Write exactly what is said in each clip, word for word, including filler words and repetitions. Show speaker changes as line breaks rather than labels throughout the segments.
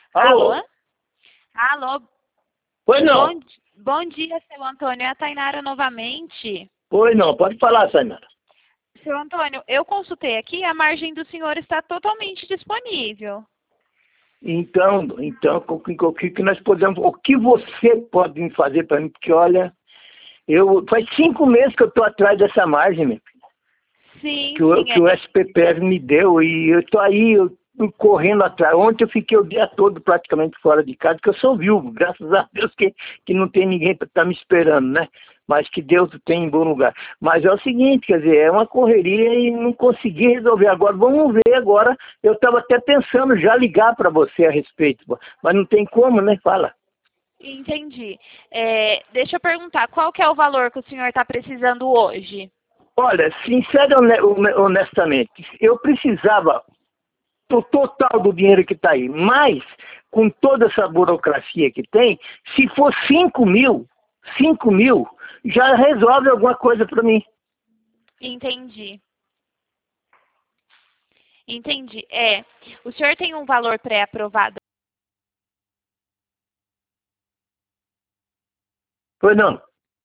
Alô?
Alô? Alô?
Pois não.
Bom, bom dia, seu Antônio. É a Tainara novamente.
Pois não, pode falar, Tainara.
Seu Antônio, eu consultei aqui, a margem do senhor está totalmente disponível.
Então, então, o que, o que nós podemos, o que você pode me fazer para mim? Porque, olha, eu, faz cinco meses que eu estou atrás dessa margem, meu filho,
Sim,
que, o,
sim.
que
É,
o S P P R me deu, e eu estou aí, eu tô correndo atrás. Ontem eu fiquei o dia todo praticamente fora de casa, porque eu sou viúvo, graças a Deus que, que não tem ninguém para estar me esperando, né? Mas que Deus tem em bom lugar. Mas é o seguinte, quer dizer, é uma correria e não consegui resolver. Agora, vamos ver agora, eu estava até pensando já ligar para você a respeito, mas não tem como, né? Fala.
entendi. É, deixa eu perguntar, qual que é o valor que o senhor está precisando hoje?
Olha, sincero e honestamente, eu precisava do total do dinheiro que está aí, mas com toda essa burocracia que tem, se for cinco mil, cinco mil, já resolve alguma coisa para mim.
Entendi. Entendi. É, o senhor tem um valor pré-aprovado?
Pois não.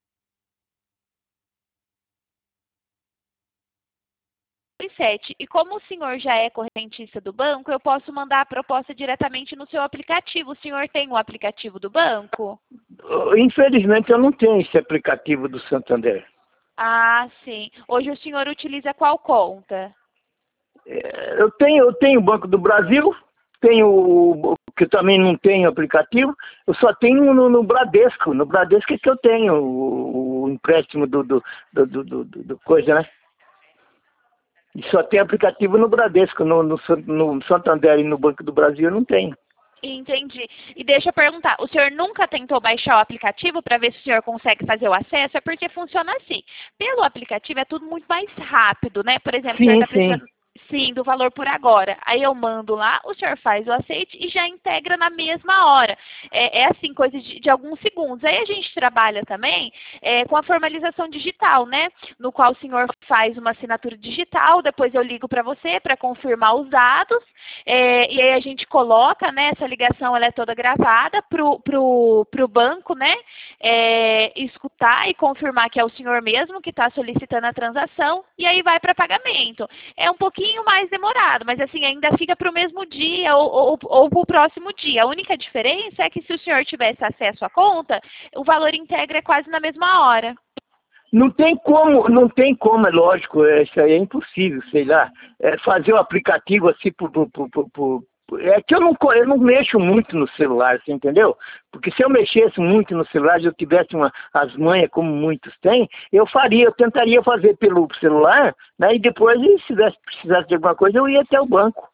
sete. E como o senhor já é correntista do banco, eu posso mandar a proposta diretamente no seu aplicativo. O senhor tem o aplicativo do banco?
Infelizmente eu não tenho esse aplicativo do Santander.
Ah, sim. Hoje o senhor utiliza qual conta?
É, Eu tenho, eu tenho o Banco do Brasil, tenho o que também não tenho aplicativo, eu só tenho no, no Bradesco. No Bradesco é que eu tenho o, o empréstimo do, do, do, do, do, do coisa, né? E só tem aplicativo no Bradesco, no, no, no Santander e no Banco do Brasil eu não tenho.
Entendi. E deixa eu perguntar, o senhor nunca tentou baixar o aplicativo para ver se o senhor consegue fazer o acesso? É porque funciona assim. Pelo aplicativo é tudo muito mais rápido, né? Por exemplo, o senhor
Sim,
está
sim.
precisando, sim, do valor por agora. Aí eu mando lá, o senhor faz o aceite e já integra na mesma hora. É, é assim, coisa de, de alguns segundos. Aí a gente trabalha também é, com a formalização digital, né? No qual o senhor faz uma assinatura digital, depois eu ligo para você para confirmar os dados, é, e aí a gente coloca, né, essa ligação ela é toda gravada pro, pro, pro banco, né, é, escutar e confirmar que é o senhor mesmo que está solicitando a transação, e aí vai para pagamento. É um pouquinho mais demorado, mas assim, ainda fica para o mesmo dia ou, ou, ou para o próximo dia. A única diferença é que se o senhor tivesse acesso à conta, o valor integra é quase na mesma hora.
Não tem como, não tem como, é lógico, é, isso aí é impossível, sei lá, é, fazer o aplicativo assim por, por, por, por, por- é que eu não, co- eu não mexo muito no celular, você entendeu? Porque se eu mexesse muito no celular, se eu tivesse uma, as manhas como muitos têm, eu faria, eu tentaria fazer pelo celular, né? E depois, se tivesse, precisasse de alguma coisa, eu ia até o banco.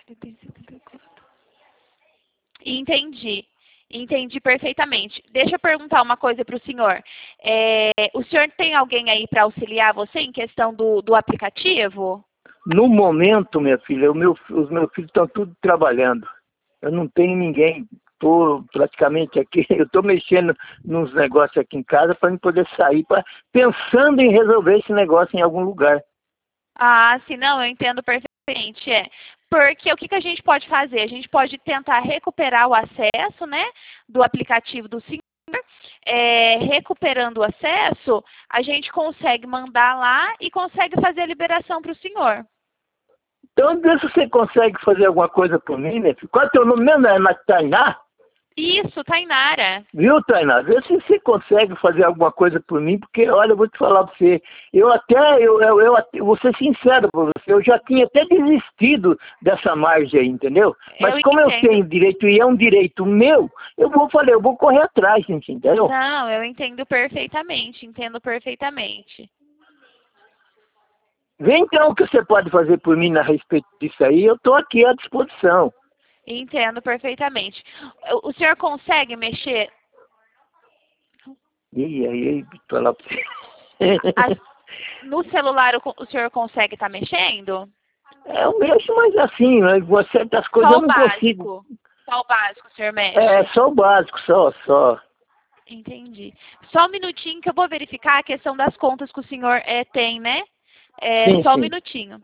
Entendi. Entendi perfeitamente. Deixa eu perguntar uma coisa para o senhor. É, o senhor tem alguém aí para auxiliar você em questão do, do aplicativo?
No momento, minha filha, o meu, os meus filhos estão tudo trabalhando. Eu não tenho ninguém. Estou praticamente aqui, eu estou mexendo nos negócios aqui em casa para poder sair, pra, pensando em resolver esse negócio em algum lugar.
Ah, sim, não, eu entendo perfeitamente. É. Porque o que, que a gente pode fazer? A gente pode tentar recuperar o acesso, né, do aplicativo do senhor. É, recuperando o acesso, a gente consegue mandar lá e consegue fazer a liberação para o senhor.
Então, vê se você consegue fazer alguma coisa por mim, né? Qual é o teu nome mesmo? É Tainá?
Isso, Tainara.
Viu, Tainá? Vê se você consegue fazer alguma coisa por mim, porque, olha, eu vou te falar para você, eu até, eu, eu, eu até- vou ser sincero para você, eu já tinha até desistido dessa margem aí, entendeu? Mas
Eu
como eu
entendo.
tenho direito e é um direito meu, eu vou falar, eu vou correr atrás, gente, entendeu?
Não, eu entendo perfeitamente, entendo perfeitamente.
Vê então o que você pode fazer por mim a respeito disso aí, eu estou aqui à disposição.
Entendo perfeitamente. O o senhor consegue mexer
E aí, falar para você.
as- no celular? O, co- o senhor consegue estar mexendo?
É, eu mexo, mas assim, né, certas coisas
Só
eu
o
não consigo.
básico. Só o básico o senhor
É,
mexe?
só o básico, só, só.
Entendi. Só um minutinho que eu vou verificar a questão das contas que o senhor eh, tem, né? É,
Sim,
só um
sim.
minutinho.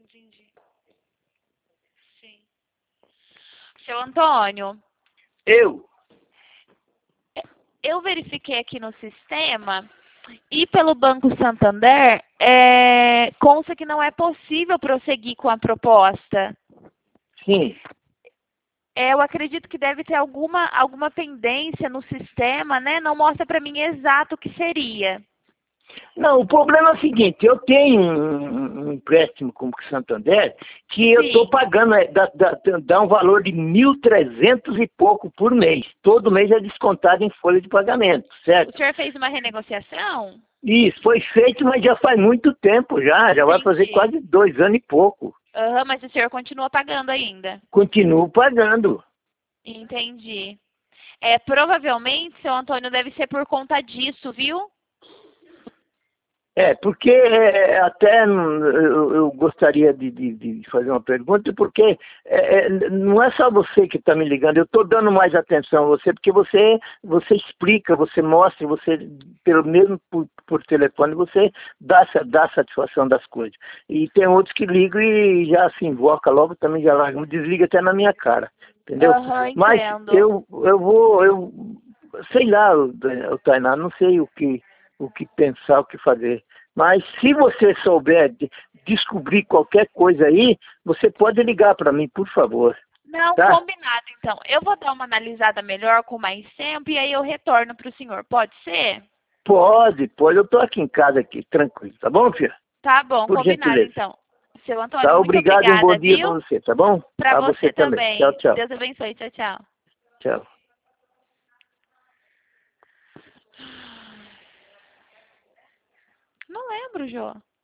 Entendi. Sim. Seu Antônio,
Eu?
eu verifiquei aqui no sistema e pelo Banco Santander, é, consta que não é possível prosseguir com a proposta.
Sim.
É, eu acredito que deve ter alguma, alguma pendência no sistema, né? Não mostra para mim exato o que seria.
Não, o problema é o seguinte, eu tenho um, um empréstimo com o Santander que eu estou
Sim.
pagando, é, dá, dá, dá um valor de mil e trezentos e pouco por mês. Todo mês é descontado em folha de pagamento, certo?
O senhor fez uma renegociação?
Isso, foi feito, mas já faz muito tempo já, já vai fazer
Entendi.
quase dois anos e pouco.
Aham, mas o senhor continua pagando ainda.
Continuo pagando.
Entendi. É, provavelmente, seu Antônio, deve ser por conta disso, viu?
É, porque é, até hum, eu, eu gostaria de, de, de fazer uma pergunta, porque é, é, não é só você que está me ligando, eu estou dando mais atenção a você, porque você, você explica, você mostra, você, pelo menos por, por telefone, você dá, dá satisfação das coisas. E tem outros que ligam e já se invoca logo, também já larga, desliga até na minha cara, entendeu?
Aham,
Mas
entendo.
eu, eu vou, eu sei lá, o, o Tainá, não sei o que, o que pensar, o que fazer. Mas se você souber de descobrir qualquer coisa aí, você pode ligar para mim, por favor.
Não,
Tá?
combinado, então. Eu vou dar uma analisada melhor com mais tempo e aí eu retorno para o senhor. Pode ser?
Pode, pode. Eu estou aqui em casa, aqui, tranquilo. Tá bom, filha?
Tá bom,
Por
combinado,
gentileza.
então. Seu Antônio,
Tá,
muito
obrigado e um bom
obrigada,
dia para
viu?
você, tá bom?
Para
Para
você
você também. Tchau,
também.
tchau.
Deus abençoe. Tchau, tchau.
Tchau.
Não lembro, Jô.